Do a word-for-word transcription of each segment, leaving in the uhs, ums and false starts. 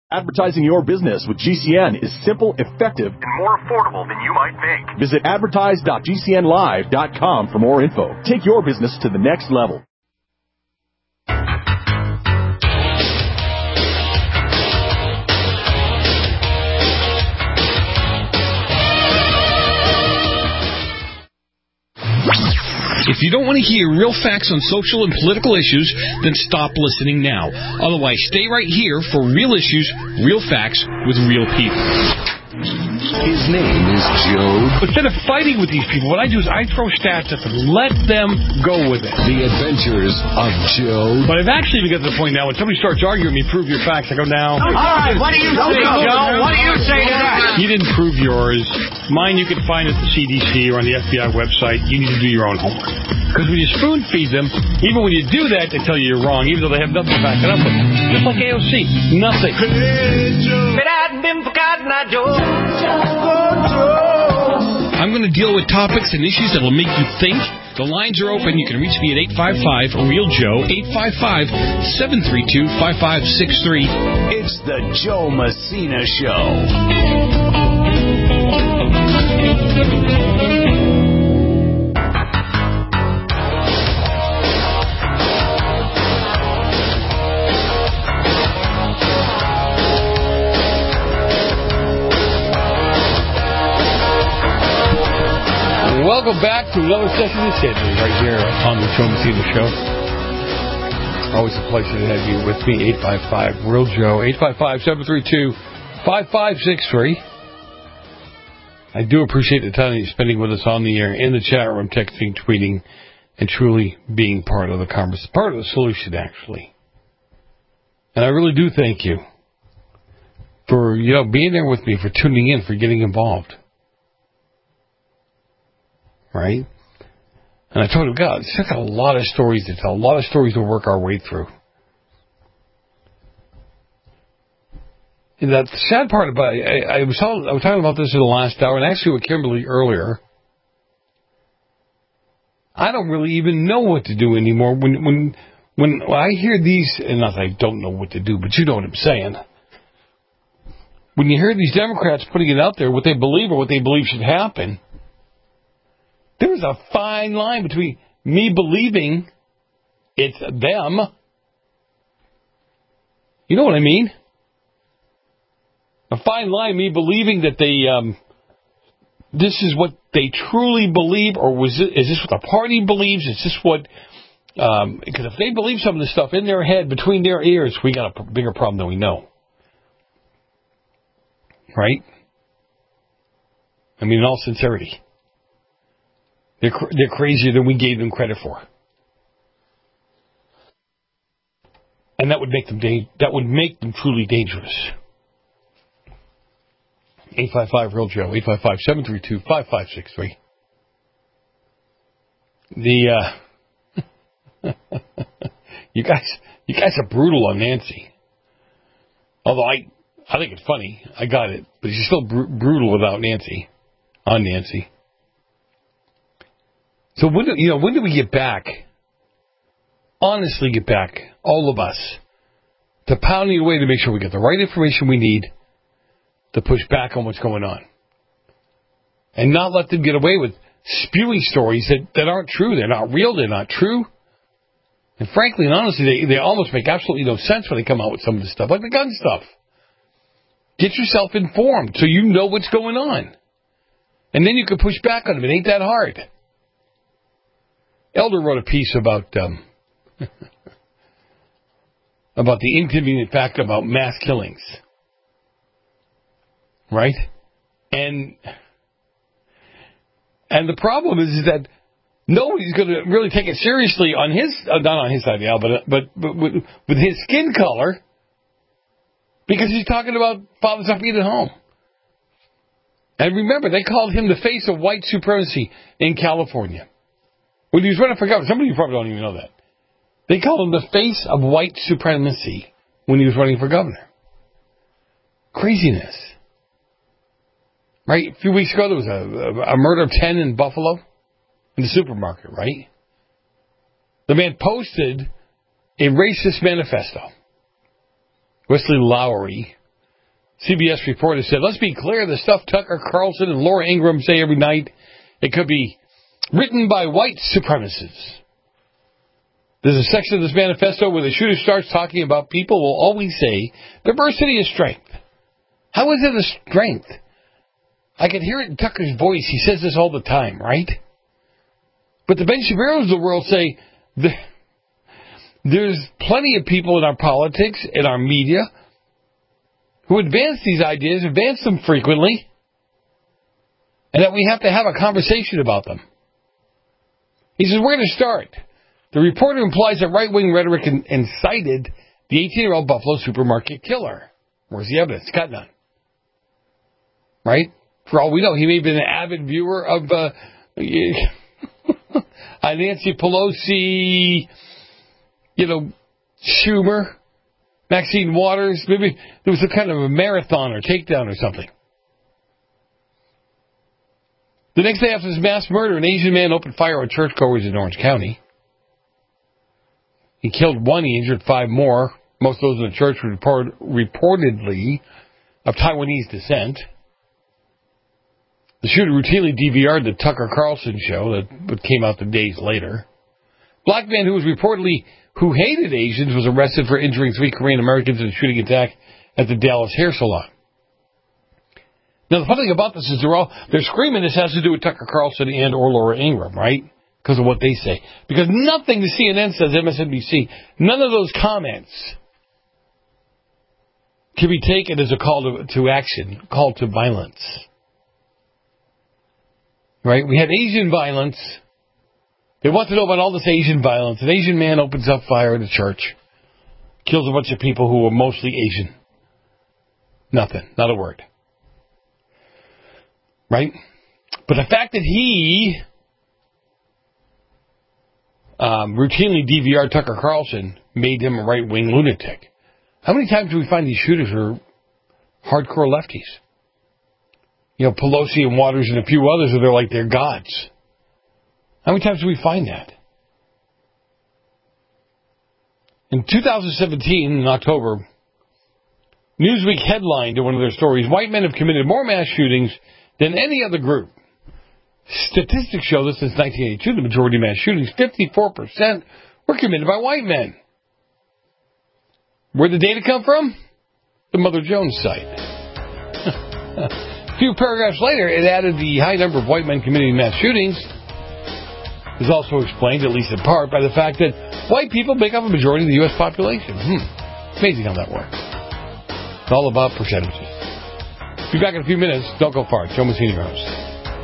Advertising your business with G C N is simple, effective, and more affordable than you might think. Visit advertise dot g c n live dot com for more info. Take your business to the next level. If you don't want to hear real facts on social and political issues, then stop listening now. Otherwise, stay right here for real issues, real facts, with real people. His name is Joe. Instead of fighting with these people, what I do is I throw stats at them. Let them go with it. The Adventures of Joe. But I've actually even got to the point now when somebody starts arguing with me, prove your facts, I go, now. All right, what do you say, Joe? What do you say to that? You didn't prove yours. Mine you can find at the C D C or on the F B I website. You need to do your own homework. Because when you spoon feed them, even when you do that, they tell you you're wrong, even though they have nothing to back it up with. Just like A O C. Nothing. I'm going to deal with topics and issues that will make you think. The lines are open. You can reach me at eight five five, real Joe, eight five five, seven three two, five five six three. It's the Joe Messina Show. Welcome back to another session of Sandy right here on the Joe Messina Show. Always a pleasure to have you with me. eight five five, real Joe, eight five five, seven three two, five five six three. I do appreciate the time that you're spending with us on the air, in the chat room, texting, tweeting, and truly being part of the conversation, part of the solution, actually. And I really do thank you for, you know, being there with me, for tuning in, for getting involved. Right? And I told him, God, it's got a lot of stories to tell, a lot of stories to work our way through. And the sad part about it, I, I, was talking, I was talking about this in the last hour, and actually with Kimberly earlier. I don't really even know what to do anymore. When when when I hear these, and not that I don't know what to do, but you know what I'm saying. When you hear these Democrats putting it out there, what they believe or what they believe should happen, there's a fine line between me believing it's them. You know what I mean? A fine line, me believing that they, um, this is what they truly believe, or was it, is this what the party believes? Is this what, um, because if they believe some of this stuff in their head, between their ears, we got a bigger problem than we know. Right? I mean, in all sincerity. They're, cr- they're crazier than we gave them credit for. And that would make them da- that would make them truly dangerous. eight five five, real Joe, eight five five, seven three two, five five six three. The, uh, you guys, you guys are brutal on Nancy. Although I, I think it's funny. I got it. But she's still br- brutal without Nancy. On Nancy. So when do, you know, when do we get back, honestly get back, all of us, to pounding away to make sure we get the right information we need to push back on what's going on? And not let them get away with spewing stories that, that aren't true. They're not real. They're not true. And frankly and honestly, they, they almost make absolutely no sense when they come out with some of this stuff, like the gun stuff. Get yourself informed so you know what's going on. And then you can push back on them. It ain't that hard. Elder wrote a piece about um, about the inconvenient fact about mass killings, right? And and the problem is, is that nobody's going to really take it seriously on his, uh, not on his side, yeah, but but, but with, with his skin color, because he's talking about fathers not being at home. And remember, they called him the face of white supremacy in California. When he was running for governor, some of you probably don't even know that. They called him the face of white supremacy when he was running for governor. Craziness. Right? A few weeks ago, there was a, a, a murder of ten in Buffalo in the supermarket, right? The man posted a racist manifesto. Wesley Lowery C B S reporter said, let's be clear, the stuff Tucker Carlson and Laura Ingraham say every night, it could be written by white supremacists. There's a section of this manifesto where the shooter starts talking about people will always say diversity is strength. How is it a strength? I can hear it in Tucker's voice. He says this all the time, right? But the Ben Shapiro's of the world say there's plenty of people in our politics, in our media, who advance these ideas, advance them frequently, and that we have to have a conversation about them. He says, where to start? The reporter implies that right-wing rhetoric in- incited the eighteen-year-old Buffalo supermarket killer. Where's the evidence? Got none. Right? For all we know, he may have been an avid viewer of uh, Nancy Pelosi, you know, Schumer, Maxine Waters. Maybe there was a kind of a marathon or takedown or something. The next day after this mass murder, an Asian man opened fire on churchgoers in Orange County. He killed one, he injured five more. Most of those in the church were report, reportedly of Taiwanese descent. The shooter routinely D V R'd the Tucker Carlson show that came out the days later. Black man who was reportedly who hated Asians was arrested for injuring three Korean Americans in a shooting attack at the Dallas hair salon. Now the funny thing about this is they're all they're screaming this has to do with Tucker Carlson and or Laura Ingraham, right? Because of what they say. Because nothing the C N N says, M S N B C, none of those comments can be taken as a call to, to action, call to violence. Right? We had Asian violence. They want to know about all this Asian violence. An Asian man opens up fire in a church. Kills a bunch of people who are mostly Asian. Nothing. Not a word. Right? But the fact that he um, routinely D V R'd Tucker Carlson made him a right-wing lunatic. How many times do we find these shooters are hardcore lefties? You know, Pelosi and Waters and a few others are they're like they're gods. How many times do we find that? In two thousand seventeen, in October, Newsweek headlined in one of their stories, white men have committed more mass shootings than any other group. Statistics show that since nineteen eighty-two, the majority of mass shootings, fifty-four percent, were committed by white men. Where'd the data come from? The Mother Jones site. A few paragraphs later, it added the high number of white men committing mass shootings is also explained, at least in part, by the fact that white people make up a majority of the U S population. Hmm. Amazing how that works. It's all about percentages. Be back in a few minutes. Don't go far. Joe Messina host.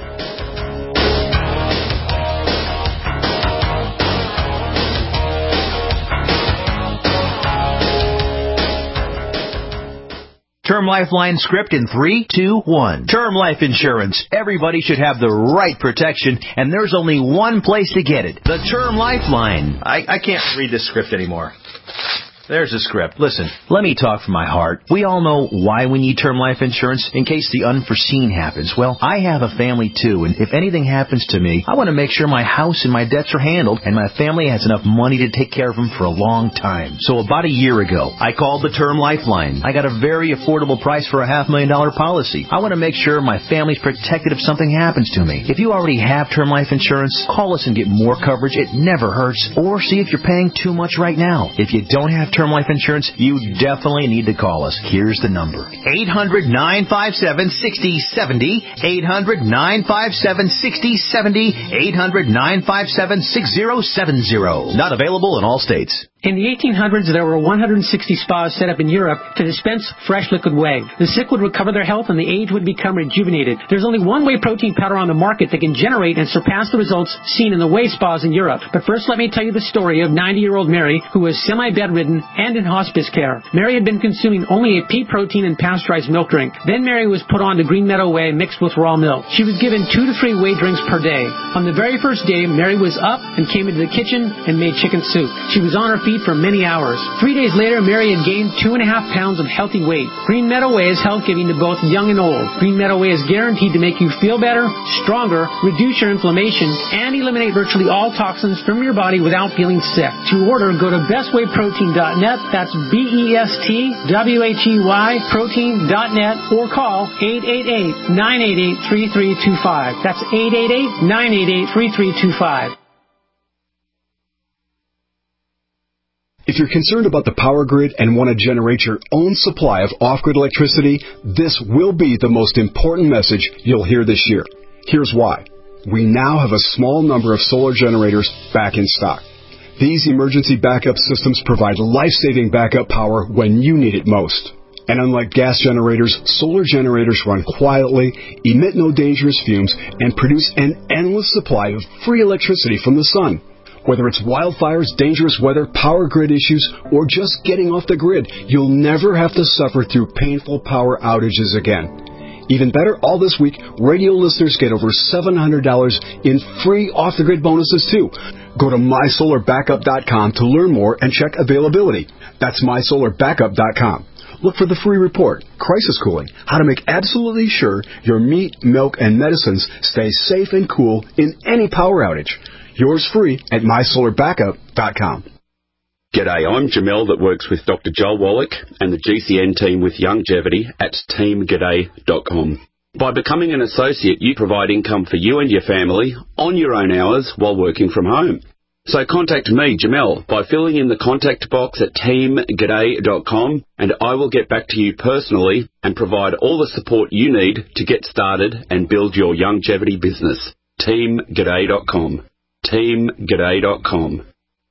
Term Lifeline script in three, two, one. Term life insurance. Everybody should have the right protection, and there's only one place to get it. The Term Lifeline. I, I can't read this script anymore. There's the script. Listen, let me talk from my heart. We all know why we need term life insurance in case the unforeseen happens. Well, I have a family too, and if anything happens to me, I want to make sure my house and my debts are handled and my family has enough money to take care of them for a long time. So about a year ago, I called the Term Lifeline. I got a very affordable price for a half million dollar policy. I want to make sure my family's protected if something happens to me. If you already have term life insurance, call us and get more coverage. It never hurts. Or see if you're paying too much right now. If you don't have term life insurance, you definitely need to call us. Here's the number. eight hundred, nine five seven, six oh seven oh. eight hundred, nine five seven, six oh seven oh. eight hundred, nine five seven, six oh seven oh. Not available in all states. In the eighteen hundreds, there were one hundred sixty spas set up in Europe to dispense fresh liquid whey. The sick would recover their health and the aged would become rejuvenated. There's only one whey protein powder on the market that can generate and surpass the results seen in the whey spas in Europe. But first, let me tell you the story of ninety-year-old Mary, who was semi-bedridden and in hospice care. Mary had been consuming only a pea protein and pasteurized milk drink. Then Mary was put on to Green Meadow Whey mixed with raw milk. She was given two to three whey drinks per day. On the very first day, Mary was up and came into the kitchen and made chicken soup. She was on her feet feet for many hours. Three days later, Mary had gained two and a half pounds of healthy weight. Green Meadow Way is health-giving to both young and old. Green Meadow Way is guaranteed to make you feel better, stronger, reduce your inflammation, and eliminate virtually all toxins from your body without feeling sick. To order, go to best way protein dot net. That's B E S T W H E Y protein dot net or call eight eight eight, nine eight eight, three three two five. That's eight eight eight, nine eight eight, three three two five. If you're concerned about the power grid and want to generate your own supply of off-grid electricity, this will be the most important message you'll hear this year. Here's why. We now have a small number of solar generators back in stock. These emergency backup systems provide life-saving backup power when you need it most. And unlike gas generators, solar generators run quietly, emit no dangerous fumes, and produce an endless supply of free electricity from the sun. Whether it's wildfires, dangerous weather, power grid issues, or just getting off the grid, you'll never have to suffer through painful power outages again. Even better, all this week, radio listeners get over seven hundred dollars in free off-the-grid bonuses, too. Go to my solar backup dot com to learn more and check availability. That's my solar backup dot com. Look for the free report, Crisis Cooling, how to make absolutely sure your meat, milk, and medicines stay safe and cool in any power outage. Yours free at my solar backup dot com. G'day, I'm Jamel that works with Doctor Joel Wallach and the G C N team with Longevity at team g'day dot com. By becoming an associate, you provide income for you and your family on your own hours while working from home. So contact me, Jamel, by filling in the contact box at team g'day dot com, and I will get back to you personally and provide all the support you need to get started and build your longevity business. team g'day dot com. team g'day dot com.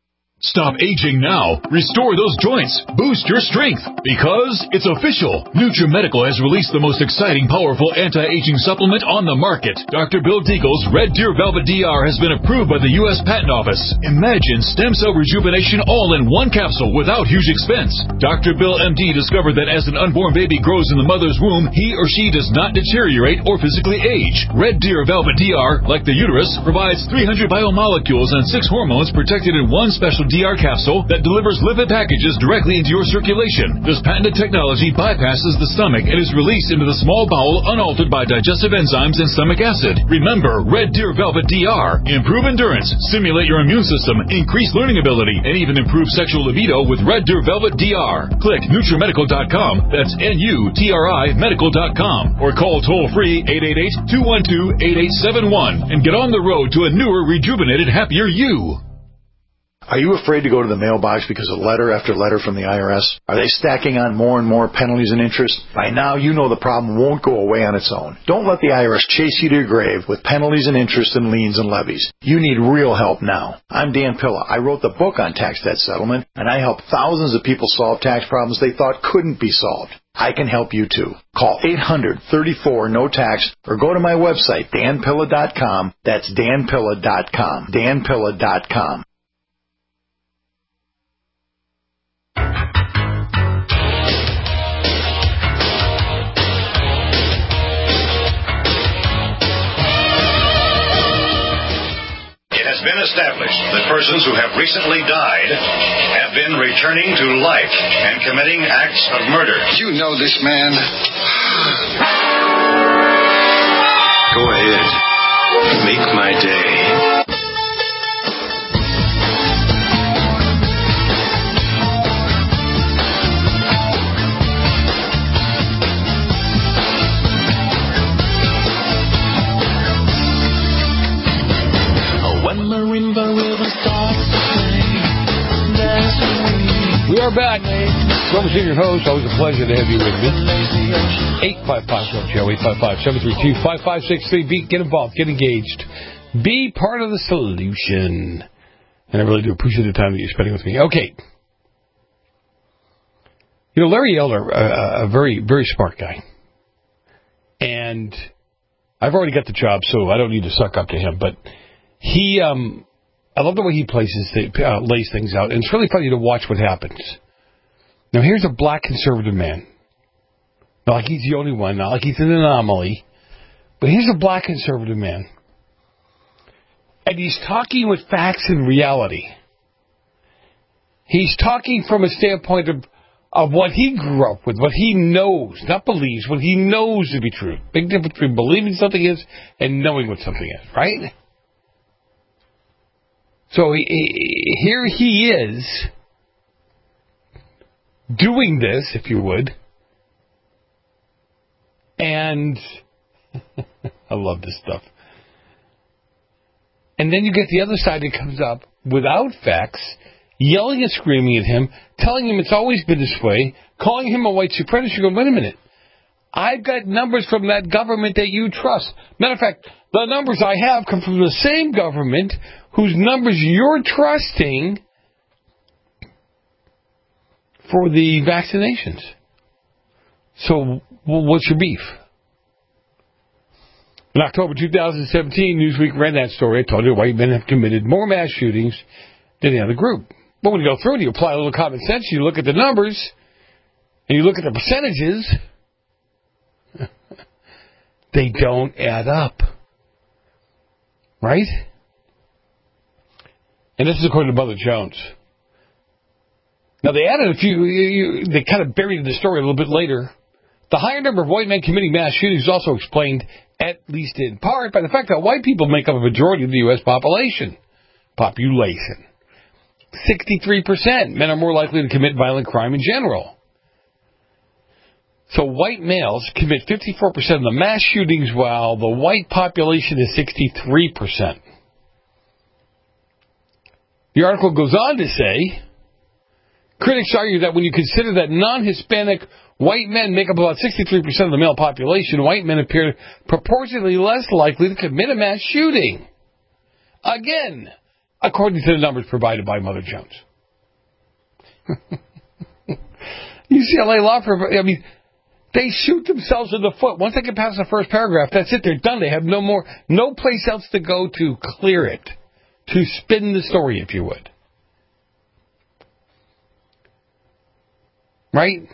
Stop aging now. Restore those joints. Boost your strength. Because it's official. NutriMedical has released the most exciting, powerful anti-aging supplement on the market. Doctor Bill Deagle's Red Deer Velvet D R has been approved by the U S Patent Office. Imagine stem cell rejuvenation all in one capsule without huge expense. Doctor Bill M D discovered that as an unborn baby grows in the mother's womb, he or she does not deteriorate or physically age. Red Deer Velvet D R, like the uterus, provides three hundred biomolecules and six hormones protected in one special D R capsule that delivers lipid packages directly into your circulation. This patented technology bypasses the stomach and is released into the small bowel unaltered by digestive enzymes and stomach acid. Remember, Red Deer Velvet D R. Improve endurance, stimulate your immune system, increase learning ability, and even improve sexual libido with Red Deer Velvet D R. Click NutriMedical dot com. That's N U T R I medical dot com. Or call toll-free eight eight eight, two one two, eight eight seven one and get on the road to a newer, rejuvenated, happier you. Are you afraid to go to the mailbox because of letter after letter from the I R S? Are they stacking on more and more penalties and interest? By now, you know the problem won't go away on its own. Don't let the I R S chase you to your grave with penalties and interest and liens and levies. You need real help now. I'm Dan Pilla. I wrote the book on tax debt settlement, and I help thousands of people solve tax problems they thought couldn't be solved. I can help you too. Call eight hundred, thirty-four, no tax or go to my website, dan pilla dot com. That's dan pilla dot com. dan pilla dot com. Been established that persons who have recently died have been returning to life and committing acts of murder. You know this man. Go ahead. Make my day. We are back. Robert Senior host. Always a pleasure to have you with me. eight five five Joe, eight five five, seven three two, five five six three. Be, get involved. Get engaged. Be part of the solution. And I really do appreciate the time that you're spending with me. Okay. You know, Larry Elder, a, a very, very smart guy. And I've already got the job, so I don't need to suck up to him. But he... um. I love the way he places the, uh, lays things out, and it's really funny to watch what happens. Now, here's a black conservative man. Not like he's the only one, not like he's an anomaly, but here's a black conservative man. And he's talking with facts and reality. He's talking from a standpoint of, of what he grew up with, what he knows, not believes, what he knows to be true. Big difference between believing something is and knowing what something is, right? So he, he, here he is doing this, if you would, and I love this stuff. And then you get the other side that comes up without facts, yelling and screaming at him, telling him it's always been this way, calling him a white supremacist. You go, wait a minute. I've got numbers from that government that you trust. Matter of fact, the numbers I have come from the same government whose numbers you're trusting for the vaccinations. So, well, what's your beef? In October two thousand seventeen, Newsweek ran that story. I told you white men have committed more mass shootings than any other group. But when you go through it, you apply a little common sense, you look at the numbers, and you look at the percentages, they don't add up. Right? And this is according to Mother Jones. Now, they added a few, you, they kind of buried the story a little bit later. The higher number of white men committing mass shootings is also explained, at least in part, by the fact that white people make up a majority of the U S population. Population. sixty-three percent. Men are more likely to commit violent crime in general. So white males commit fifty-four percent of the mass shootings, while the white population is sixty-three percent. The article goes on to say, critics argue that when you consider that non-Hispanic white men make up about sixty-three percent of the male population, white men appear proportionally less likely to commit a mass shooting. Again, according to the numbers provided by Mother Jones. U C L A law, I mean, they shoot themselves in the foot. Once they get past the first paragraph, that's it. They're done. They have no more, no place else to go to clear it, to spin the story, if you would. Right?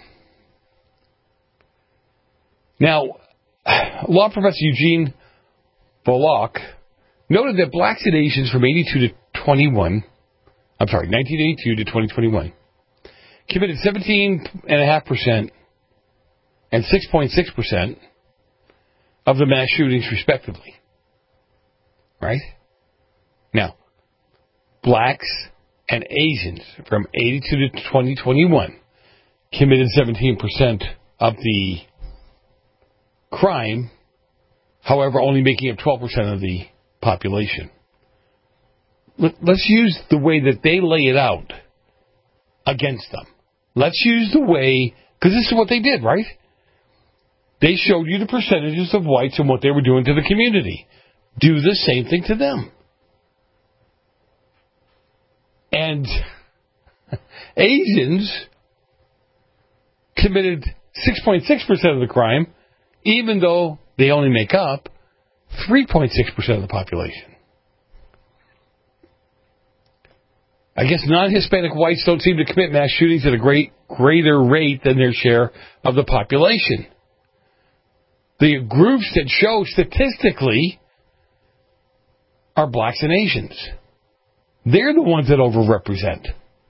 Now, law professor Eugene Volokh noted that blacks and Asians from eighty-two to twenty-one, I'm sorry, nineteen eighty-two to twenty twenty-one, committed seventeen point five percent and six point six percent of the mass shootings, respectively. Right? Now, blacks and Asians from eighty-two to twenty twenty-one committed seventeen percent of the crime, however, only making up twelve percent of the population. Let's use the way that they lay it out against them. Let's use the way, because this is what they did, right? They showed you the percentages of whites and what they were doing to the community. Do the same thing to them. And Asians committed six point six percent of the crime, even though they only make up three point six percent of the population. I guess non-Hispanic whites don't seem to commit mass shootings at a great greater rate than their share of the population. The groups that show statistically are blacks and Asians. They're the ones that overrepresent.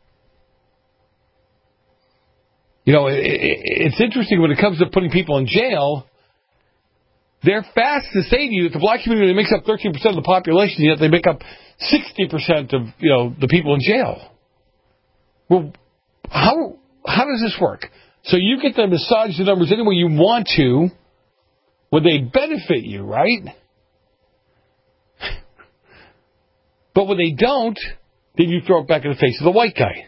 You know, it, it, it's interesting when it comes to putting people in jail. They're fast to say to you that the black community makes up thirteen percent of the population, yet they make up sixty percent of, you know, the people in jail. Well, how how does this work? So you get to massage the numbers any way you want to, when they benefit you, right? But when they don't, then you throw it back in the face of the white guy.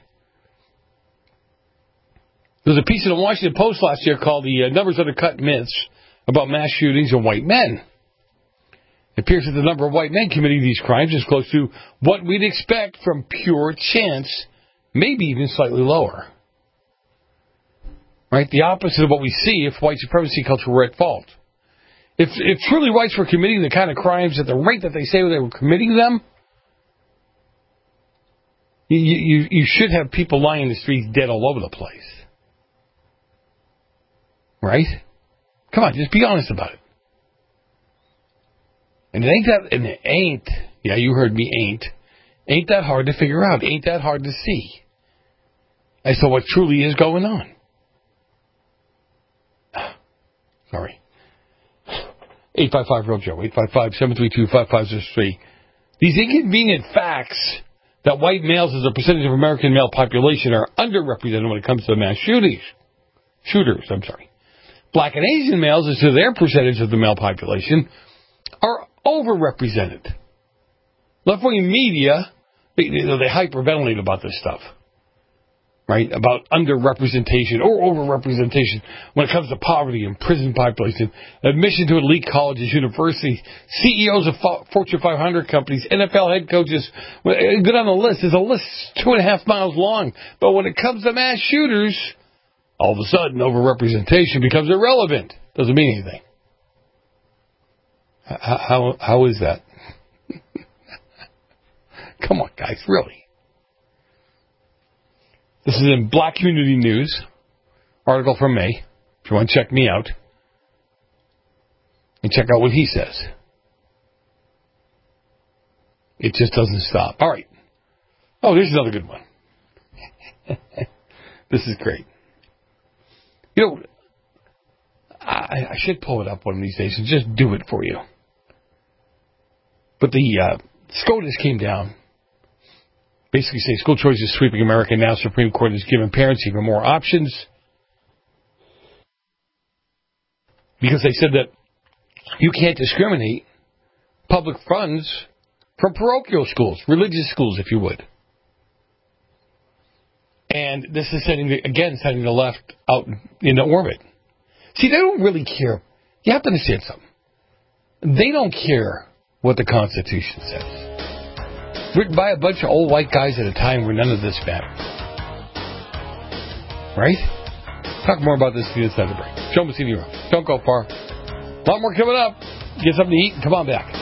There was a piece in the Washington Post last year called "The uh, Numbers Undercut Myths About Mass Shootings and White Men." It appears that the number of white men committing these crimes is close to what we'd expect from pure chance, maybe even slightly lower. Right? The opposite of what we see if white supremacy culture were at fault. If, if truly whites were committing the kind of crimes at the rate that they say they were committing them, you, you, you should have people lying in the streets dead all over the place. Right? Come on, just be honest about it. And it ain't that, and it ain't, yeah, you heard me, ain't, ain't that hard to figure out, ain't that hard to see. as to what truly is going on. Sorry. eight five five, real Joe, eight five five, seven three two, five five six three. These inconvenient facts that white males as a percentage of American male population are underrepresented when it comes to mass shootings. Shooters, I'm sorry. Black and Asian males as to their percentage of the male population are overrepresented. Left-wing media, they, they hyperventilate about this stuff. Right, about underrepresentation or overrepresentation when it comes to poverty and prison population, admission to elite colleges, universities, C E Os of Fortune five hundred companies, N F L head coaches. Go down the list. There's a list two and a half miles long. But when it comes to mass shooters, all of a sudden, overrepresentation becomes irrelevant. Doesn't mean anything. How, how, how is that? Come on, guys, really. This is in Black Community News, article from May. If you want to check me out, and check out what he says. It just doesn't stop. All right. Oh, here's another good one. This is great. You know, I, I should pull it up one of these days and just do it for you. But the uh, SCOTUS came down. Basically say school choice is sweeping America. Now Supreme Court has given parents even more options. Because they said that you can't discriminate public funds from parochial schools, religious schools, if you would. And this is sending, the, again, sending the left out into orbit. See, they don't really care. You have to understand something. They don't care what the Constitution says. Written by a bunch of old white guys at a time where none of this mattered. Right? Talk more about this at the other side of the break. Joe Messina. Don't go far. A lot more coming up. Get something to eat and come on back.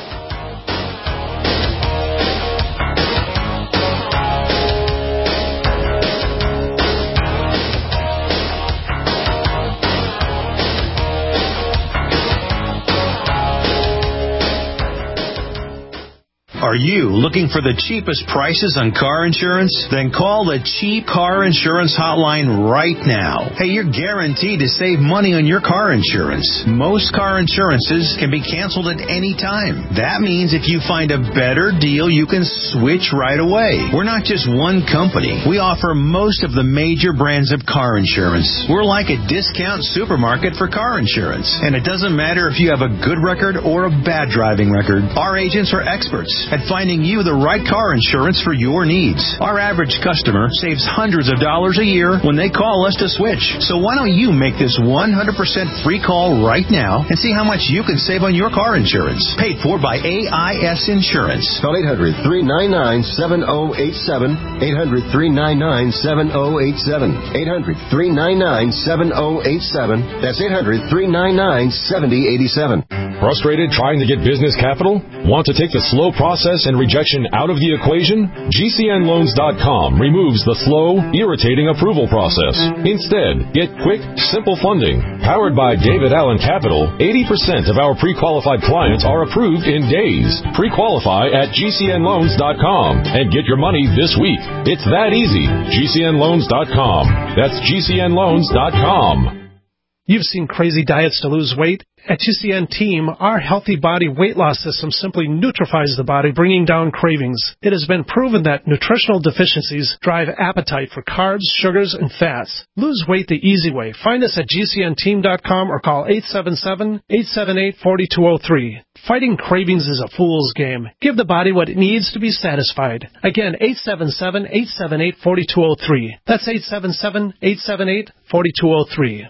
Are you looking for the cheapest prices on car insurance? Then call the Cheap Car Insurance Hotline right now. Hey, you're guaranteed to save money on your car insurance. Most car insurances can be canceled at any time. That means if you find a better deal, you can switch right away. We're not just one company. We offer most of the major brands of car insurance. We're like a discount supermarket for car insurance. And it doesn't matter if you have a good record or a bad driving record. Our agents are experts at finding you the right car insurance for your needs. Our average customer saves hundreds of dollars a year when they call us to switch. So why don't you make this one hundred percent free call right now and see how much you can save on your car insurance. Paid for by A I S Insurance. Call eight hundred, three nine nine, seven oh eight seven. eight hundred, three nine nine, seven oh eight seven. eight hundred, three nine nine, seven oh eight seven. That's eight hundred, three nine nine, seven oh eight seven. Frustrated trying to get business capital? Want to take the slow process and rejection out of the equation? G C N loans dot com removes the slow, irritating approval process. Instead, get quick, simple funding. Powered by David Allen Capital, eighty percent of our pre-qualified clients are approved in days. Pre-qualify at G C N loans dot com and get your money this week. It's that easy. G C N loans dot com. That's G C N loans dot com. You've seen crazy diets to lose weight. At G C N Team, our Healthy Body weight loss system simply neutralizes the body, bringing down cravings. It has been proven that nutritional deficiencies drive appetite for carbs, sugars, and fats. Lose weight the easy way. Find us at G C N team dot com or call eight seven seven, eight seven eight, four two zero three. Fighting cravings is a fool's game. Give the body what it needs to be satisfied. Again, eight seven seven, eight seven eight, four two zero three. That's eight seven seven, eight seven eight, four two zero three.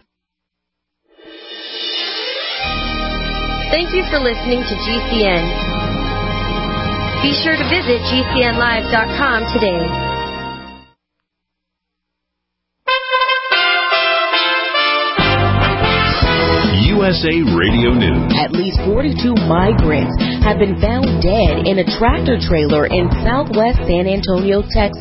Thank you for listening to G C N. Be sure to visit G C N live dot com today. U S A Radio News. At least forty-two migrants have been found dead in a tractor trailer in southwest San Antonio, Texas.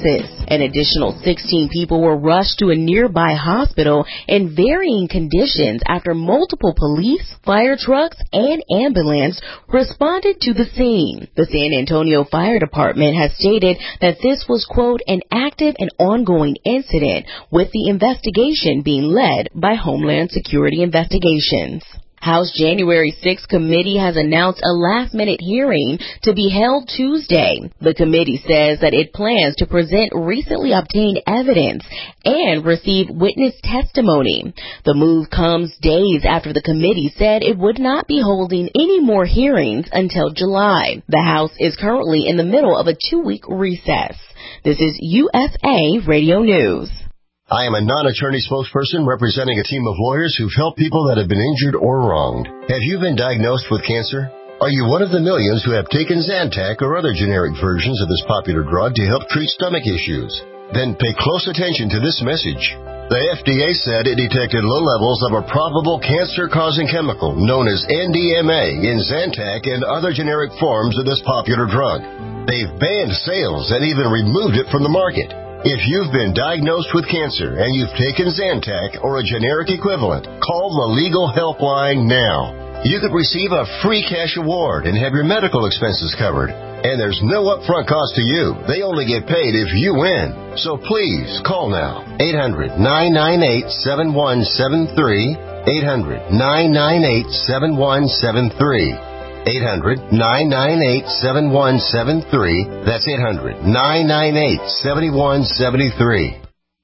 An additional sixteen people were rushed to a nearby hospital in varying conditions after multiple police, fire trucks, and ambulance responded to the scene. The San Antonio Fire Department has stated that this was, quote, an active and ongoing incident, with the investigation being led by Homeland Security Investigations. House January sixth committee has announced a last-minute hearing to be held Tuesday. The committee says that it plans to present recently obtained evidence and receive witness testimony. The move comes days after the committee said it would not be holding any more hearings until July. The House is currently in the middle of a two-week recess. This is U S A Radio News. I am a non-attorney spokesperson representing a team of lawyers who've helped people that have been injured or wronged. Have you been diagnosed with cancer? Are you one of the millions who have taken Zantac or other generic versions of this popular drug to help treat stomach issues? Then pay close attention to this message. The F D A said it detected low levels of a probable cancer-causing chemical known as N D M A in Zantac and other generic forms of this popular drug. They've banned sales and even removed it from the market. If you've been diagnosed with cancer and you've taken Zantac or a generic equivalent, call the Legal Helpline now. You could receive a free cash award and have your medical expenses covered. And there's no upfront cost to you. They only get paid if you win. So please, call now. eight hundred, nine nine eight, seven one seven three. eight hundred, nine nine eight, seven one seven three. eight hundred, nine nine eight, seven one seven three. That's eight hundred, nine nine eight, seven one seven three.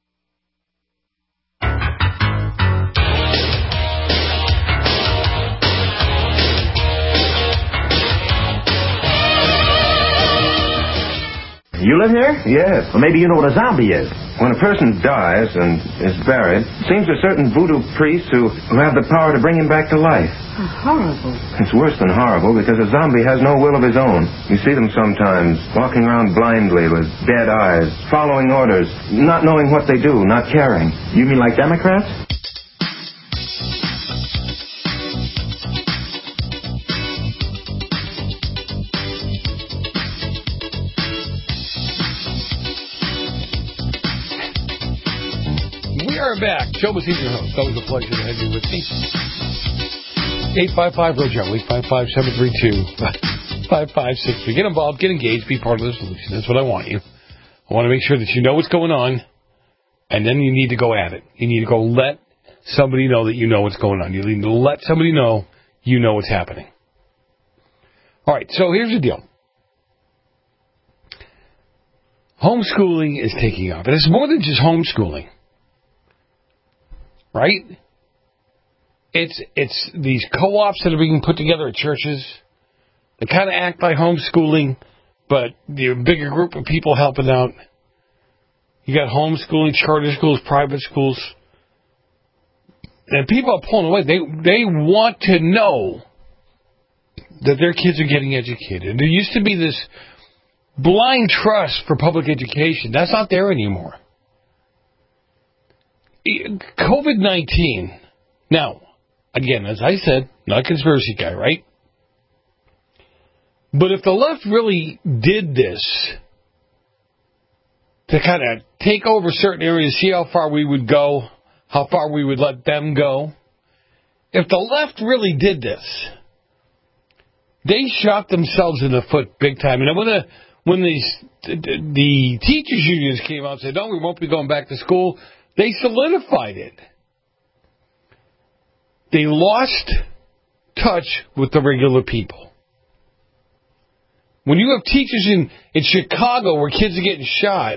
You live here? Yes. Well, maybe you know what a zombie is. When a person dies and is buried, it seems to certain voodoo priests who, who have the power to bring him back to life. Oh, horrible. It's worse than horrible because a zombie has no will of his own. You see them sometimes walking around blindly with dead eyes, following orders, not knowing what they do, not caring. You mean like Democrats? Back. Joe Messina, your host. Always a pleasure to have you with me. eight five five, R O J O, eight five five, seven three two, five five six three. Get involved, get engaged, be part of the solution. That's what I want you. I want to make sure that you know what's going on, and then you need to go at it. You need to go let somebody know that you know what's going on. You need to let somebody know you know what's happening. All right, so here's the deal. Homeschooling is taking off. And it's more than just homeschooling. Right? It's it's these co-ops that are being put together at churches. They kind of act like homeschooling, but the bigger group of people helping out. You got homeschooling, charter schools, private schools. And people are pulling away. They they want to know that their kids are getting educated. There used to be this blind trust for public education. That's not there anymore. COVID nineteen. Now, again, as I said, not a conspiracy guy, right? But if the left really did this to kind of take over certain areas, see how far we would go, how far we would let them go, if the left really did this, they shot themselves in the foot big time. And when the, when these, the teachers' unions came out and said, no, we won't be going back to school, they solidified it. They lost touch with the regular people. When you have teachers in, in Chicago where kids are getting shot,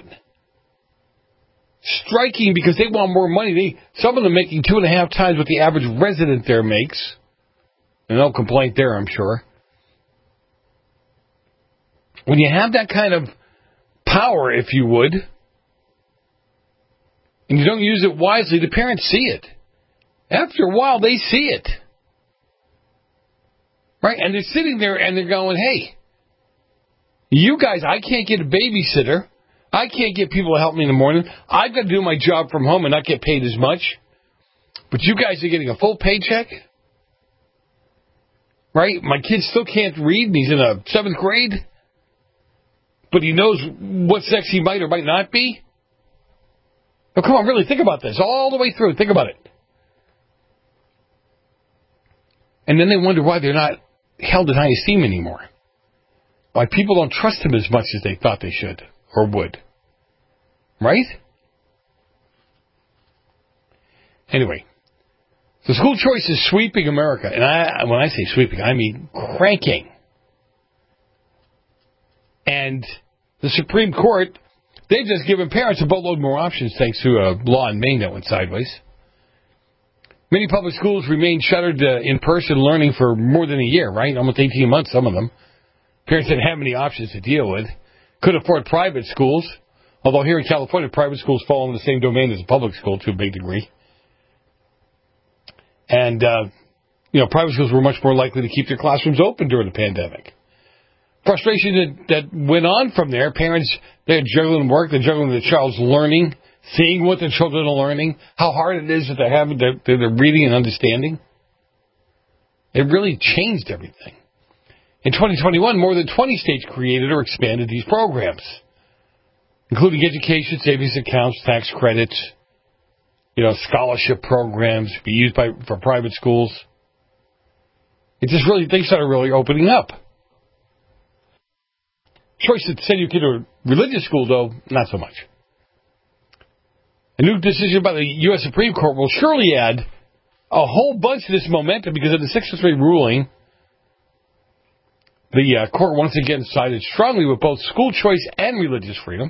striking because they want more money, they some of them making two and a half times what the average resident there makes. And no complaint there, I'm sure. When you have that kind of power, if you would, and you don't use it wisely, the parents see it. After a while, they see it. Right? And they're sitting there and they're going, hey, you guys, I can't get a babysitter. I can't get people to help me in the morning. I've got to do my job from home and not get paid as much. But you guys are getting a full paycheck. Right? My kid still can't read and he's in a seventh grade. But he knows what sex he might or might not be. Now, come on, really, think about this. All the way through, think about it. And then they wonder why they're not held in high esteem anymore. Why people don't trust them as much as they thought they should or would. Right? Anyway, so school choice is sweeping America. And I, when I say sweeping, I mean cranking. And the Supreme Court, they've just given parents a boatload more options thanks to a law in Maine that went sideways. Many public schools remained shuttered uh, in-person learning for more than a year, right? Almost eighteen months, some of them. Parents didn't have many options to deal with. Couldn't afford private schools. Although here in California, private schools fall in the same domain as a public school to a big degree. And, uh, you know, private schools were much more likely to keep their classrooms open during the pandemic. Frustration that, that went on from there. Parents, they're juggling work, they're juggling the child's learning, seeing what the children are learning, how hard it is that they're having, they're, they're reading and understanding. It really changed everything. In twenty twenty-one, more than twenty states created or expanded these programs, including education, savings accounts, tax credits, you know, scholarship programs to be used by for private schools. It just really, things started really opening up. Choice to send your kid to a religious school, though, not so much. A new decision by the U S Supreme Court will surely add a whole bunch to this momentum because of the six to three ruling. The uh, court once again sided strongly with both school choice and religious freedom.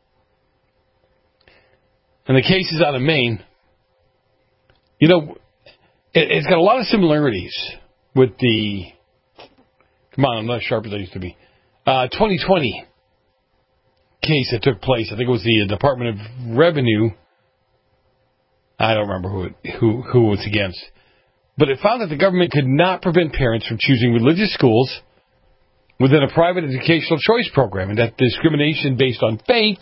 And the case is out of Maine. You know, it, it's got a lot of similarities with the, come on, I'm not as sharp as I used to be, uh, twenty twenty case that took place. I think it was the Department of Revenue. I don't remember who it, who who it was against. But it found that the government could not prevent parents from choosing religious schools within a private educational choice program, and that discrimination based on faith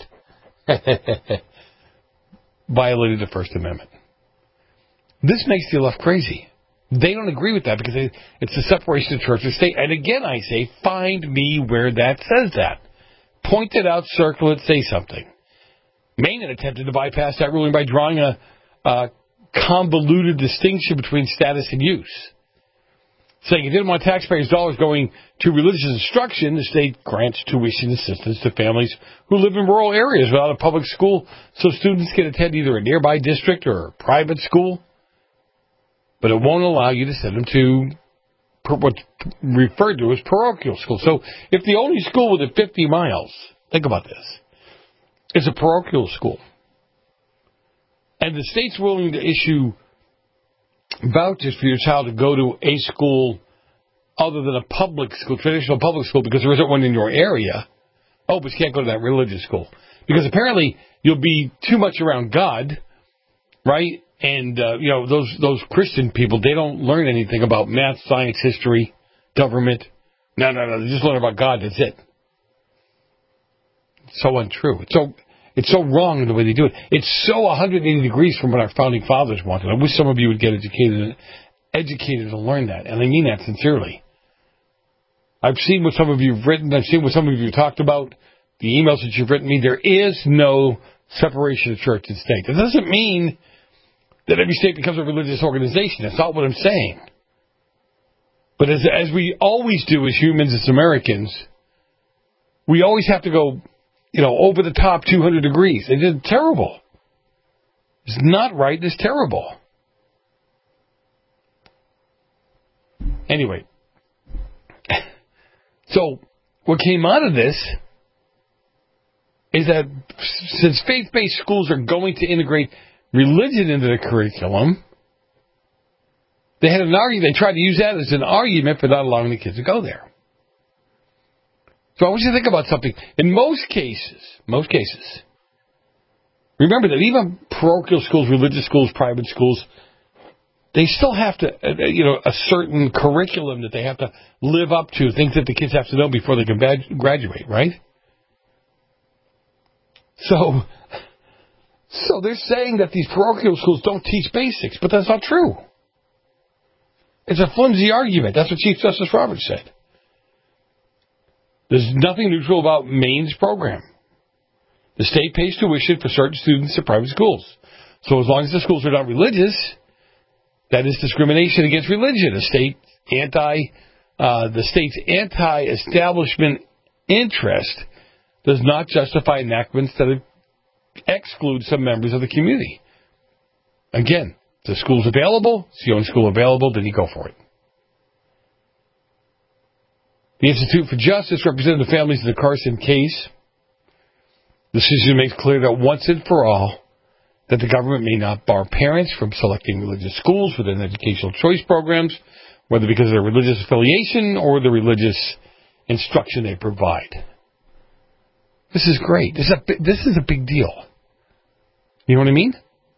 violated the First Amendment. This makes the left crazy. They don't agree with that because they, it's the separation of church and state. And again, I say, find me where that says that. Point it out, circle it, say something. Maine had attempted to bypass that ruling by drawing a, a convoluted distinction between status and use. Saying it didn't want taxpayers' dollars going to religious instruction, the state grants tuition assistance to families who live in rural areas without a public school so students can attend either a nearby district or a private school. But it won't allow you to send them to what's referred to as parochial school. So if the only school within fifty miles, think about this, is a parochial school, and the state's willing to issue vouchers for your child to go to a school other than a public school, traditional public school, because there isn't one in your area, oh, but you can't go to that religious school. Because apparently you'll be too much around God, right? And, uh, you know, those those Christian people, they don't learn anything about math, science, history, government. No, no, no, they just learn about God, that's it. It's so untrue. It's so... It's so wrong in the way they do it. It's so one hundred eighty degrees from what our founding fathers wanted. I wish some of you would get educated educated to learn that. And I mean that sincerely. I've seen what some of you have written. I've seen what some of you have talked about. The emails that you've written me. There is no separation of church and state. That doesn't mean that every state becomes a religious organization. That's not what I'm saying. But as, as we always do as humans, as Americans, we always have to go, you know, over the top two hundred degrees. It's terrible. It's not right. It's terrible. Anyway. So, what came out of this is that since faith-based schools are going to integrate religion into the curriculum, they had an argument. They tried to use that as an argument for not allowing the kids to go there. So I want you to think about something. In most cases, most cases, remember that even parochial schools, religious schools, private schools, they still have to, you know, a certain curriculum that they have to live up to, things that the kids have to know before they can graduate, right? So, so they're saying that these parochial schools don't teach basics, but that's not true. It's a flimsy argument. That's what Chief Justice Roberts said. There's nothing neutral about Maine's program. The state pays tuition for certain students at private schools. So as long as the schools are not religious, that is discrimination against religion. The state anti, uh, the state's anti-establishment interest does not justify enactments that exclude some members of the community. Again, the school's available, it's the only school available, then you go for it. The Institute for Justice, representing the families in the Carson case, the decision makes clear that once and for all, that the government may not bar parents from selecting religious schools within educational choice programs, whether because of their religious affiliation or the religious instruction they provide. This is great. This is a, this is a big deal. You know what I mean?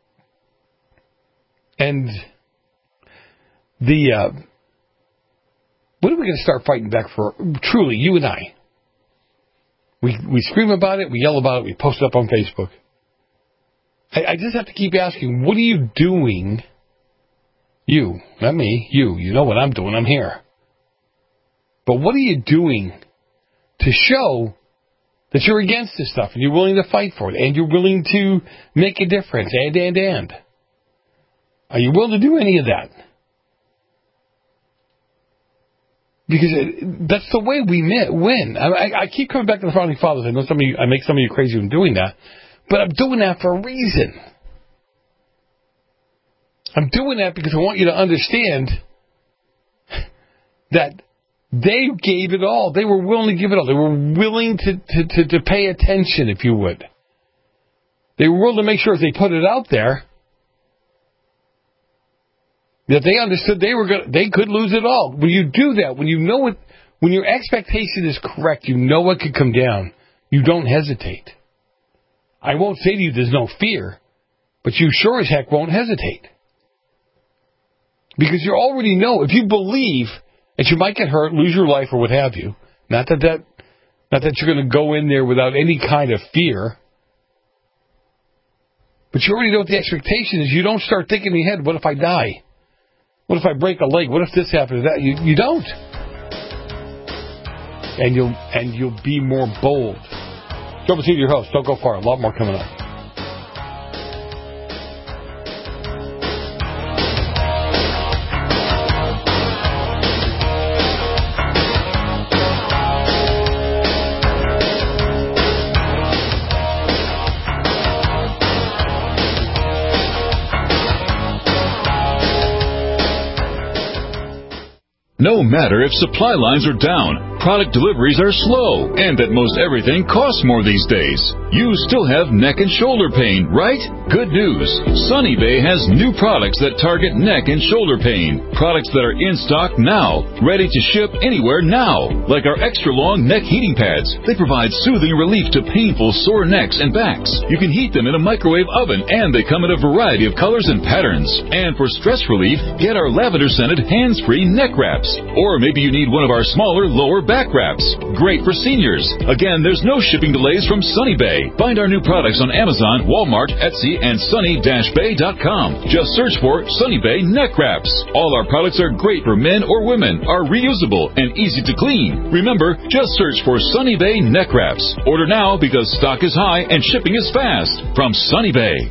And the, uh, when are we going to start fighting back for, truly, you and I? We we scream about it, we yell about it, we post it up on Facebook. I, I just have to keep asking, what are you doing? You, not me, you. You know what I'm doing, I'm here. But what are you doing to show that you're against this stuff and you're willing to fight for it and you're willing to make a difference, and, and, and? Are you willing to do any of that? Because it, that's the way we win. I, I, I keep coming back to the Founding Fathers. I know some of you, I make some of you crazy when doing that, but I'm doing that for a reason. I'm doing that because I want you to understand that they gave it all. They were willing to give it all. They were willing to, to, to, to pay attention, if you would. They were willing to make sure if they put it out there, that they understood they were going, they could lose it all. When you do that, when you know it, when your expectation is correct, you know what could come down. You don't hesitate. I won't say to you there's no fear, but you sure as heck won't hesitate. Because you already know, if you believe that you might get hurt, lose your life, or what have you, not that that, not that you're going to go in there without any kind of fear, but you already know what the expectation is. You don't start thinking in your head, what if I die? What if I break a leg? What if this happens? That you you don't, and you'll and you'll be more bold. Joe Battista, your host. Don't go far. A lot more coming up. No matter if supply lines are down, product deliveries are slow, and that most everything costs more these days, you still have neck and shoulder pain, right? Good news. Sunny Bay has new products that target neck and shoulder pain. Products that are in stock now, ready to ship anywhere now. Like our extra long neck heating pads. They provide soothing relief to painful sore necks and backs. You can heat them in a microwave oven, and they come in a variety of colors and patterns. And for stress relief, get our lavender-scented hands-free neck wraps. Or maybe you need one of our smaller lower back wraps. Great for seniors. Again, there's no shipping delays from Sunny Bay. Find our new products on Amazon, Walmart, Etsy, and sunny dash bay dot com. Just search for Sunny Bay Neck Wraps. All our products are great for men or women, are reusable, and easy to clean. Remember, just search for Sunny Bay Neck Wraps. Order now because stock is high and shipping is fast. From Sunny Bay.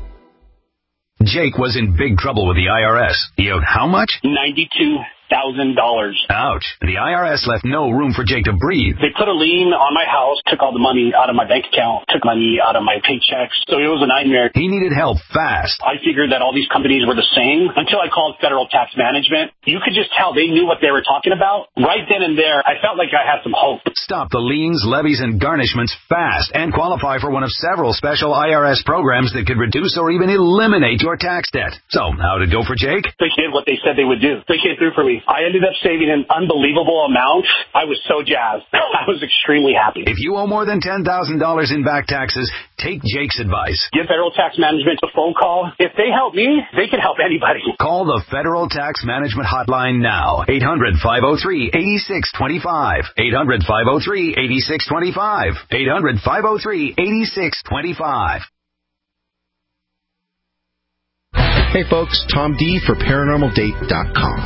Jake was in big trouble with the I R S. He owed how much? ninety-two thousand dollars. Ouch. The I R S left no room for Jake to breathe. They put a lien on my house, took all the money out of my bank account, took money out of my paychecks. So it was a nightmare. He needed help fast. I figured that all these companies were the same until I called Federal Tax Management. You could just tell they knew what they were talking about. Right then and there, I felt like I had some hope. Stop the liens, levies, and garnishments fast and qualify for one of several special I R S programs that could reduce or even eliminate your tax debt. So, how'd it go for Jake? They did what they said they would do. They came through for me. I ended up saving an unbelievable amount. I was so jazzed. I was extremely happy. If you owe more than ten thousand dollars in back taxes, take Jake's advice. Give Federal Tax Management a phone call. If they help me, they can help anybody. Call the Federal Tax Management Hotline now. eight hundred, five oh three, eight six two five. eight hundred, five oh three, eight six two five. eight hundred, five oh three, eight six two five. Hey folks, Tom D for Paranormal Date dot com.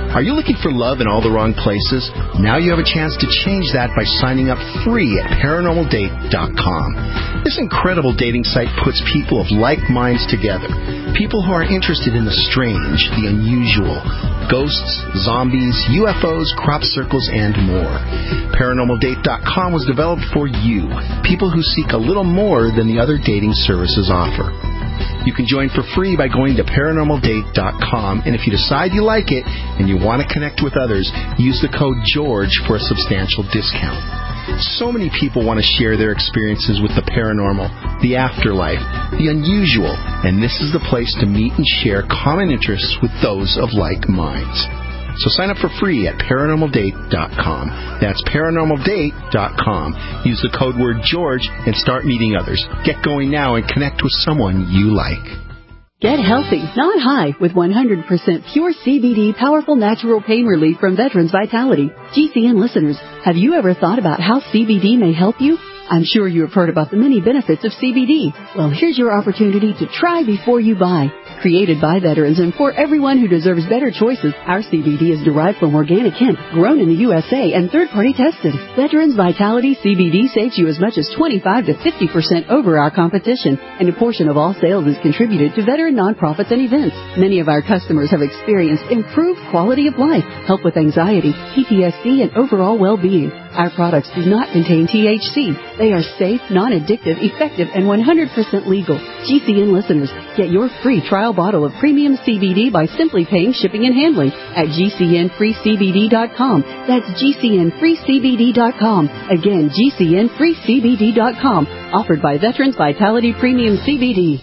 Are you looking for love in all the wrong places? Now you have a chance to change that by signing up free at paranormal date dot com. This incredible dating site puts people of like minds together. People who are interested in the strange, the unusual, ghosts, zombies, U F Os, crop circles, and more. paranormal date dot com was developed for you, people who seek a little more than the other dating services offer. You can join for free by going to paranormal date dot com, and if you decide you like it and you want to connect with others, use the code GEORGE for a substantial discount. So many people want to share their experiences with the paranormal, the afterlife, the unusual, and this is the place to meet and share common interests with those of like minds. So sign up for free at paranormal date dot com. That's paranormal date dot com. Use the code word George and start meeting others. Get going now and connect with someone you like. Get healthy, not high, with one hundred percent pure C B D powerful natural pain relief from Veterans Vitality. G C N listeners, have you ever thought about how C B D may help you? I'm sure you have heard about the many benefits of C B D. Well, here's your opportunity to try before you buy. Created by veterans and for everyone who deserves better choices, our C B D is derived from organic hemp, grown in the U S A and third-party tested. Veterans Vitality C B D saves you as much as twenty-five to fifty percent over our competition, and a portion of all sales is contributed to veteran nonprofits and events. Many of our customers have experienced improved quality of life, help with anxiety, P T S D, and overall well-being. Our products do not contain T H C. They are safe, non-addictive, effective, and one hundred percent legal. G C N listeners, get your free trial bottle of premium C B D by simply paying shipping and handling at G C N free C B D dot com. That's G C N free C B D dot com. Again, G C N free C B D dot com. Offered by Veterans Vitality Premium C B D.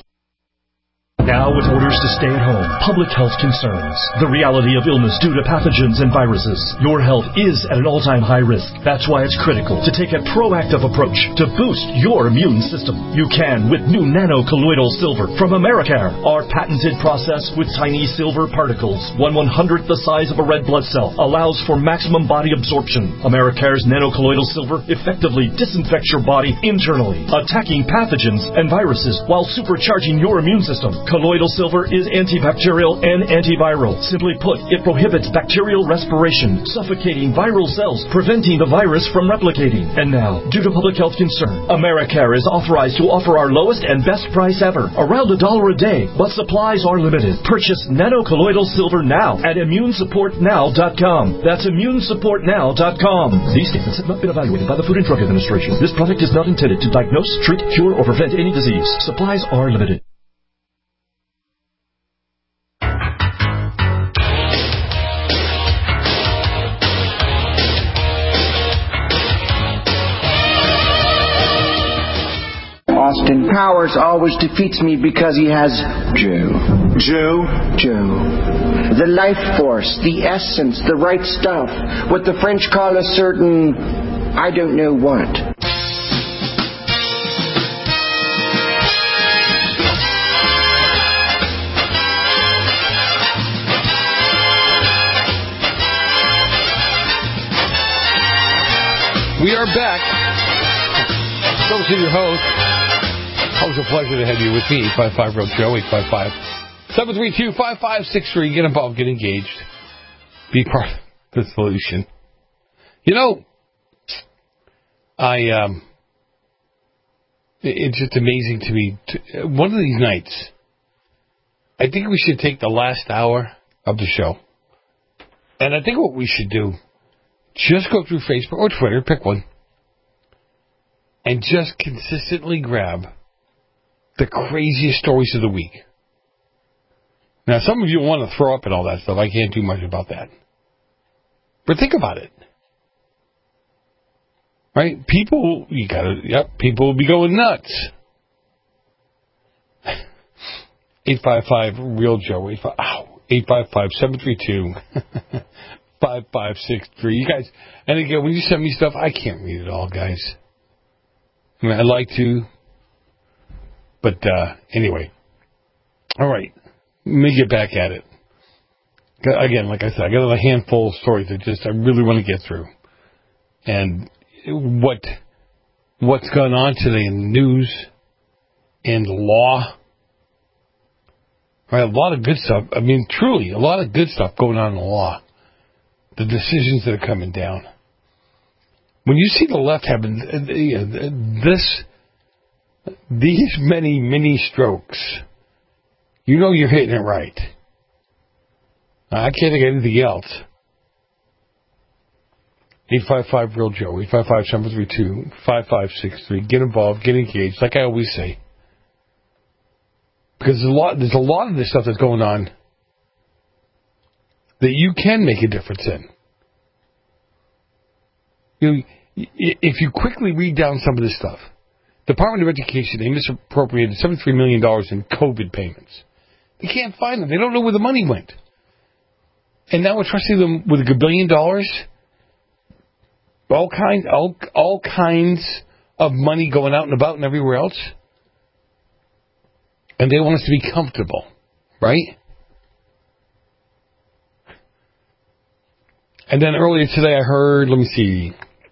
Now with orders to stay at home, public health concerns, the reality of illness due to pathogens and viruses, your health is at an all-time high risk. That's why it's critical to take a proactive approach to boost your immune system. You can with new nano-colloidal silver from Americare. Our patented process with tiny silver particles, one one-hundredth the size of a red blood cell, allows for maximum body absorption. Americare's nano-colloidal silver effectively disinfects your body internally, attacking pathogens and viruses while supercharging your immune system. Colloidal silver is antibacterial and antiviral. Simply put, it prohibits bacterial respiration, suffocating viral cells, preventing the virus from replicating. And now, due to public health concern, Americare is authorized to offer our lowest and best price ever, around a dollar a day, but supplies are limited. Purchase nano-colloidal silver now at immune support now dot com. That's immune support now dot com. These statements have not been evaluated by the Food and Drug Administration. This product is not intended to diagnose, treat, cure, or prevent any disease. Supplies are limited. Austin Powers always defeats me because he has Joe. Joe? Joe. The life force, the essence, the right stuff. What the French call a certain, I don't know what. We are back. So to your host. Always a pleasure to have you with me. eight five five Real Joe, eight five five, seven three two, five five six three. Get involved, get engaged. Be part of the solution. You know, I, um, it's just amazing to me. One of these nights, I think we should take the last hour of the show. And I think what we should do, just go through Facebook or Twitter, pick one, and just consistently grab the craziest stories of the week. Now, some of you want to throw up and all that stuff. I can't do much about that. But think about it. Right? People, you gotta, yep, people will be going nuts. eight five five Real Joe, eight five five, seven three two, five five six three. You guys, and again, when you send me stuff, I can't read it all, guys. I mean, I'd like to. But uh, anyway, all right, let me get back at it. Again, like I said, I got a handful of stories that just I really want to get through. And what what's going on today in the news and the law. Right, a lot of good stuff. I mean, truly, a lot of good stuff going on in the law. the decisions that are coming down. When you see the left having this, these many mini strokes, you know you're hitting it right. I can't think of anything else. eight five five real Joe, eight five five, seven three two, five five six three. Get involved, get engaged, like I always say. Because there's a lot, there's a lot of this stuff that's going on that you can make a difference in. You know, if you quickly read down some of this stuff, the Department of Education, they misappropriated seventy-three million dollars in COVID payments. They can't find them. They don't know where the money went. And now we're trusting them with a billion dollars? All, kind, all, all kinds of money going out and about and everywhere else? And they want us to be comfortable, right? And then earlier today I heard, let me see,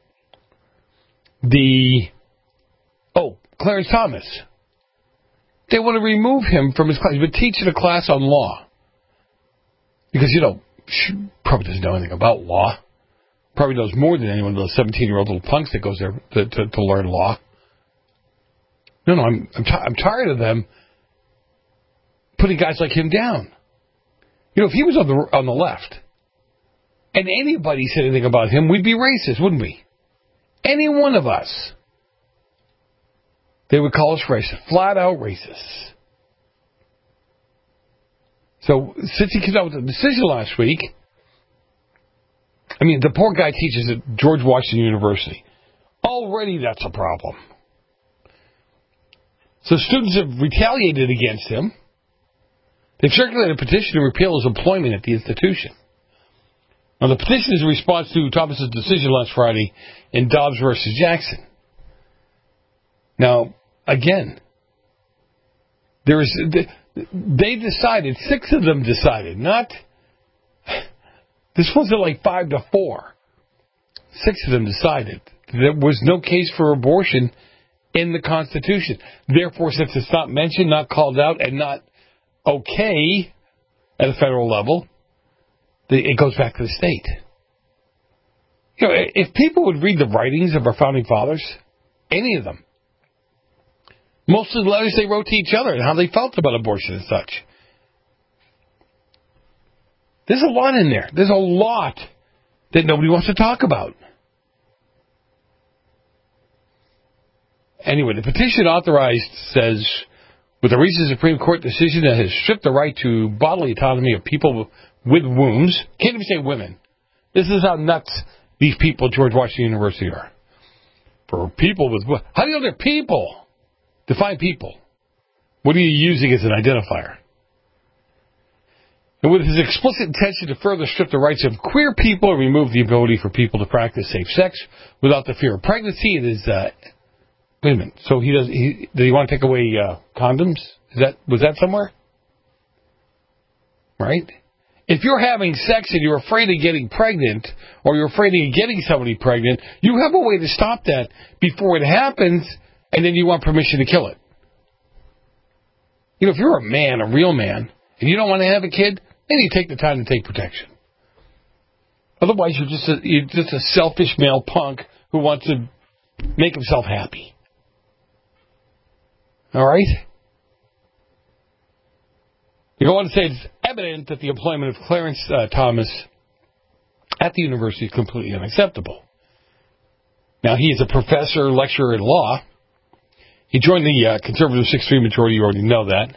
the, oh, Clarence Thomas. They want to remove him from his class. He's been teaching a class on law. Because, you know, she probably doesn't know anything about law. Probably knows more than any one of those seventeen-year-old little punks that goes there to, to, to learn law. No, no, I'm I'm, t- I'm tired of them putting guys like him down. You know, if he was on the on the left, and anybody said anything about him, we'd be racist, wouldn't we? Any one of us. They would call us racist. Flat out racist. So, since he came out with a decision last week, I mean, the poor guy teaches at George Washington University. Already that's a problem. So students have retaliated against him. They've circulated a petition to repeal his employment at the institution. Now, the petition is a response to Thomas's decision last Friday in Dobbs versus Jackson. Now, again, there is they decided, six of them decided, not, this wasn't like five to four. Six of them decided there was no case for abortion in the Constitution. Therefore, since it's not mentioned, not called out, and not okay at a federal level, it goes back to the state. You know, if people would read the writings of our founding fathers, any of them, most of the letters they wrote to each other and how they felt about abortion and such. There's a lot in there. There's a lot that nobody wants to talk about. Anyway, the petition authorized says, with the recent Supreme Court decision that has stripped the right to bodily autonomy of people with wombs, can't even say women. This is how nuts these people at George Washington University are. For people with, how do you know they're people? Define people. What are you using as an identifier? And with his explicit intention to further strip the rights of queer people and remove the ability for people to practice safe sex without the fear of pregnancy, it is, uh, wait a minute, so he does, he, did he want to take away, uh, condoms? Is that, was that somewhere? Right? If you're having sex and you're afraid of getting pregnant, or you're afraid of getting somebody pregnant, you have a way to stop that before it happens, and then you want permission to kill it. You know, if you're a man, a real man, and you don't want to have a kid, then you take the time to take protection. Otherwise, you're just a, you're just a selfish male punk who wants to make himself happy. All right? You go on to say it's evident that the employment of Clarence uh, Thomas at the university is completely unacceptable. Now, he is a professor, lecturer in law. He joined the uh, conservative six three majority. You already know that.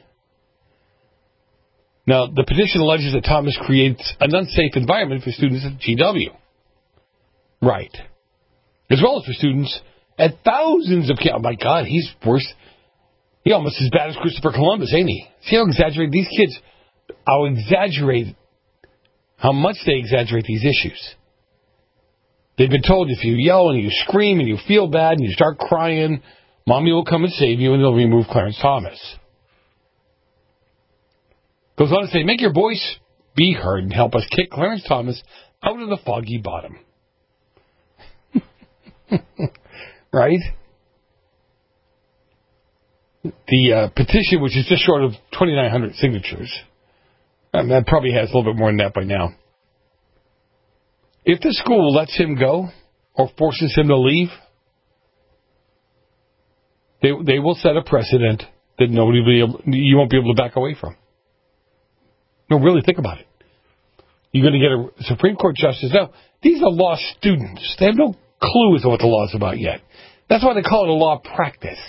Now, the petition alleges that Thomas creates an unsafe environment for students at G W. Right. As well as for students at thousands of... Oh, my God, he's worse. He's almost as bad as Christopher Columbus, ain't he? See how exaggerated these kids... How exaggerate... How much they exaggerate these issues. They've been told if you yell and you scream and you feel bad and you start crying, Mommy will come and save you and they'll remove Clarence Thomas. Goes on to say, make your voice be heard and help us kick Clarence Thomas out of the foggy bottom. Right? The uh, petition, which is just short of twenty-nine hundred signatures, and that probably has a little bit more than that by now, If the school lets him go or forces him to leave, they they will set a precedent that nobody will be able, you won't be able to back away from. No, really, think about it. You're going to get a Supreme Court justice. Now, these are law students. They have no clue as to what the law is about yet. That's why they call it a law practice.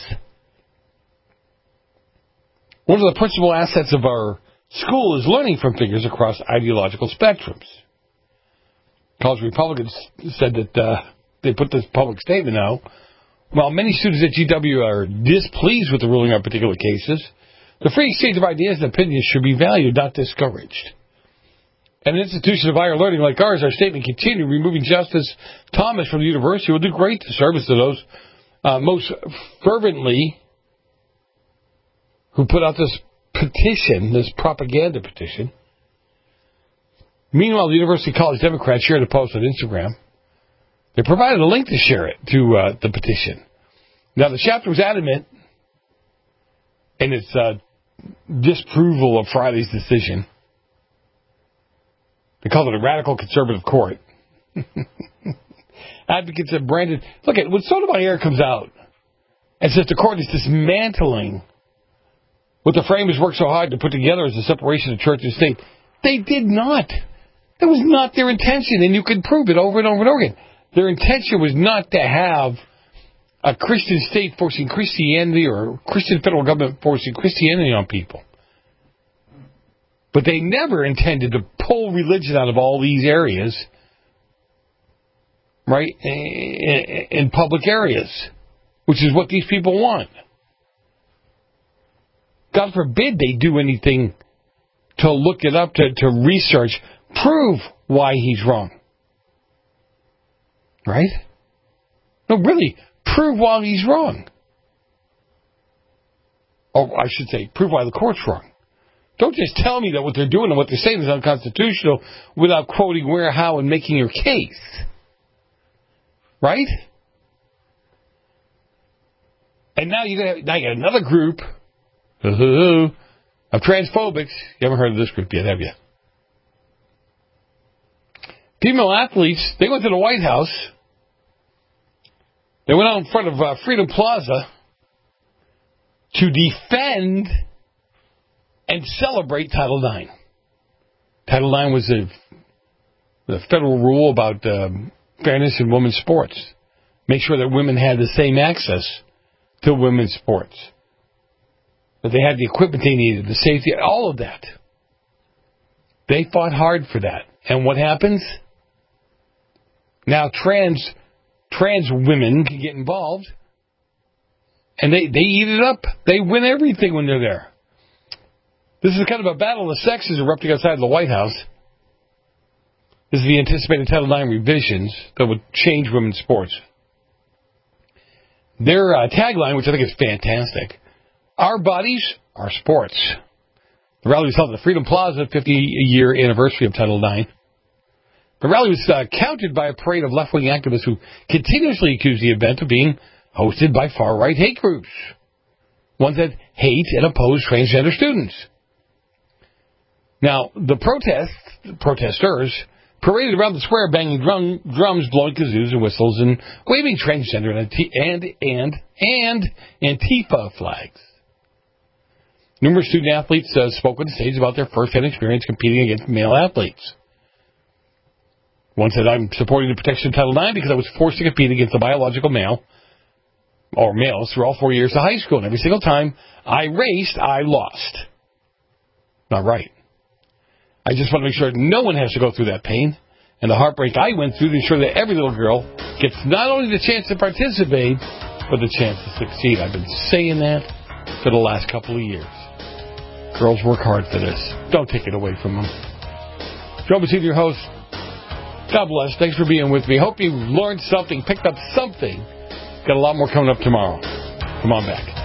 One of the principal assets of our school is learning from figures across ideological spectrums. College Republicans said that uh, they put this public statement out. While many students at G W are displeased with the ruling on particular cases, the free exchange of ideas and opinions should be valued, not discouraged. At an institution of higher learning like ours, our statement continued, removing Justice Thomas from the university will do great service to those uh, most fervently who put out this petition, this propaganda petition. Meanwhile, the University College Democrats shared a post on Instagram. They provided a link to share it to uh, the petition. Now, the chapter was adamant in its uh, disapproval of Friday's decision. They called it a radical conservative court. Advocates have branded... Look, at when Sotomayor comes out and says the court is dismantling what the framers worked so hard to put together as a separation of church and state, they did not. That was not their intention, and you can prove it over and over and over again. Their intention was not to have a Christian state forcing Christianity or a Christian federal government forcing Christianity on people. But they never intended to pull religion out of all these areas, right, in public areas, which is what these people want. God forbid they do anything to look it up, to, to research, prove why he's wrong. Right? No, really, prove why he's wrong. Or I should say, prove why the court's wrong. Don't just tell me that what they're doing and what they're saying is unconstitutional without quoting where, how, and making your case. Right? And now you got now you got another group of transphobics. You haven't heard of this group yet, have you? Female athletes, they went to the White House. They went out in front of uh, Freedom Plaza to defend and celebrate Title nine. Title nine was a, the federal rule about um, fairness in women's sports. Make sure that women had the same access to women's sports. That they had the equipment they needed, the safety, all of that. They fought hard for that. And what happens? Now trans trans women can get involved, and they, they eat it up. They win everything when they're there. This is kind of a battle of the sexes erupting outside the White House. This is the anticipated Title nine revisions that would change women's sports. Their uh, tagline, which I think is fantastic, our bodies, our sports. The rally was held at the Freedom Plaza, fifty-year anniversary of Title nine. The rally was uh, countered by a parade of left-wing activists who continuously accused the event of being hosted by far-right hate groups, ones that hate and oppose transgender students. Now, the protests, protesters paraded around the square banging drum, drums, blowing kazoos and whistles, and waving transgender and, and, and, and Antifa flags. Numerous student athletes uh, spoke on the stage about their first-hand experience competing against male athletes. One said, I'm supporting the protection of Title nine because I was forced to compete against a biological male, or males, through all four years of high school. And every single time I raced, I lost. Not right. I just want to make sure that no one has to go through that pain and the heartbreak I went through to ensure that every little girl gets not only the chance to participate, but the chance to succeed. I've been saying that for the last couple of years. Girls work hard for this. Don't take it away from them. Joe Bacino, your host. God bless. Thanks for being with me. Hope you learned something, picked up something. Got a lot more coming up tomorrow. Come on back.